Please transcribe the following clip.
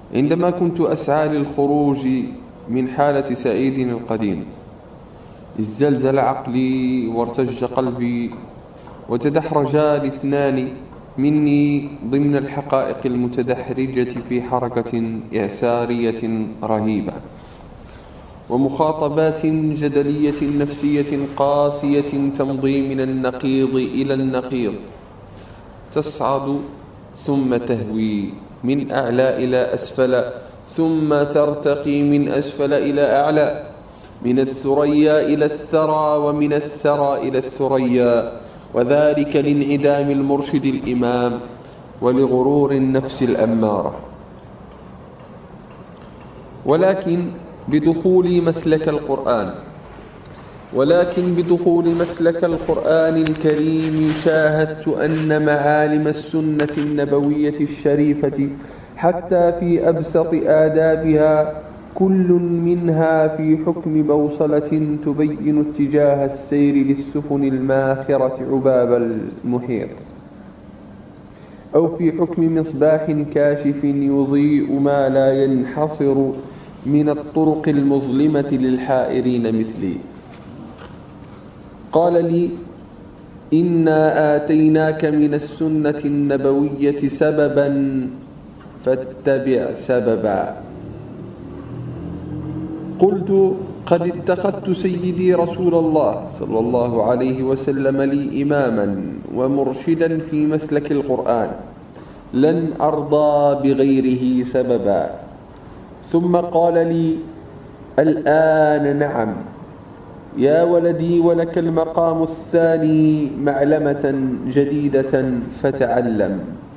عندما كنت أسعى للخروج من حالة سعيد القديم ازدلزل عقلي وارتج قلبي، وتدحرجا الاثنان مني ضمن الحقائق المتدحرجة في حركة إعسارية رهيبة، ومخاطبات جدلية نفسية قاسية تمضي من النقيض إلى النقيض، تصعد ثم تهوي من أعلى إلى أسفل، ثم ترتقي من أسفل إلى أعلى، من الثريا إلى الثرى، ومن الثرى إلى الثريا، وذلك لانعدام المرشد الإمام ولغرور النفس الأمارة. ولكن بدخول مسلك القرآن الكريم شاهدت أن معالم السنة النبوية الشريفة حتى في أبسط آدابها كل منها في حكم بوصلة تبين اتجاه السير للسفن الماخرة عباب المحيط، أو في حكم مصباح كاشف يضيء ما لا ينحصر من الطرق المظلمة للحائرين مثلي. قال لي: إنا آتيناك من السنة النبوية سببا فاتبع سببا. قلت: قد اتخذت سيدي رسول الله صلى الله عليه وسلم لي إماما ومرشدا في مسلك القرآن، لن أرضى بغيره سببا. ثم قال لي: الآن نعم يا ولدي، ولك المقام الثاني معلمة جديدة فتعلم.